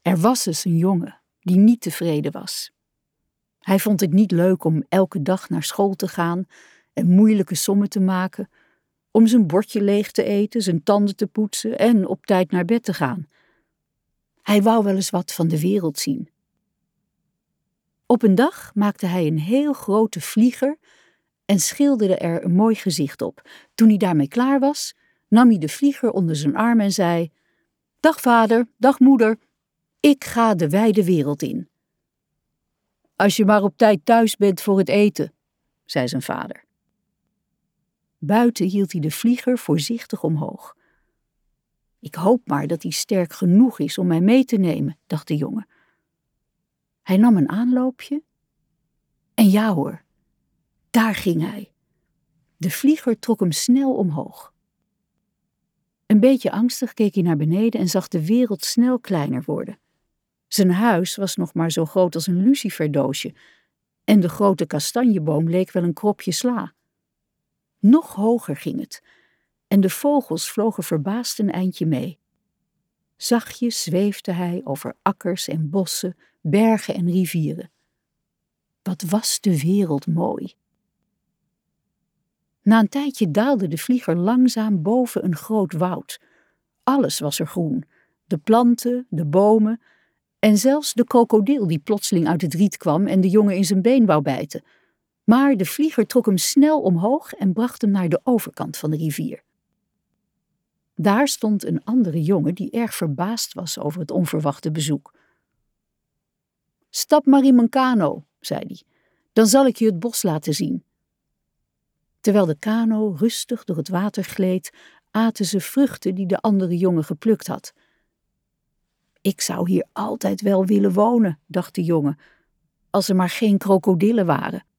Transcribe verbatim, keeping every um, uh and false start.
Er was eens een jongen die niet tevreden was. Hij vond het niet leuk om elke dag naar school te gaan en moeilijke sommen te maken, om zijn bordje leeg te eten, zijn tanden te poetsen en op tijd naar bed te gaan. Hij wou wel eens wat van de wereld zien. Op een dag maakte hij een heel grote vlieger en schilderde er een mooi gezicht op. Toen hij daarmee klaar was, nam hij de vlieger onder zijn arm en zei: "Dag vader, dag moeder, ik ga de wijde wereld in." "Als je maar op tijd thuis bent voor het eten," zei zijn vader. Buiten hield hij de vlieger voorzichtig omhoog. "Ik hoop maar dat hij sterk genoeg is om mij mee te nemen," dacht de jongen. Hij nam een aanloopje en ja hoor, daar ging hij. De vlieger trok hem snel omhoog. Een beetje angstig keek hij naar beneden en zag de wereld snel kleiner worden. Zijn huis was nog maar zo groot als een luciferdoosje en de grote kastanjeboom leek wel een kropje sla. Nog hoger ging het en de vogels vlogen verbaasd een eindje mee. Zachtjes zweefde hij over akkers en bossen, bergen en rivieren. Wat was de wereld mooi. Na een tijdje daalde de vlieger langzaam boven een groot woud. Alles was er groen, de planten, de bomen en zelfs de krokodil die plotseling uit het riet kwam en de jongen in zijn been wou bijten. Maar de vlieger trok hem snel omhoog en bracht hem naar de overkant van de rivier. Daar stond een andere jongen die erg verbaasd was over het onverwachte bezoek. "Stap maar in mijn kano," zei hij, "dan zal ik je het bos laten zien." Terwijl de kano rustig door het water gleed, aten ze vruchten die de andere jongen geplukt had. "Ik zou hier altijd wel willen wonen," dacht de jongen, "als er maar geen krokodillen waren."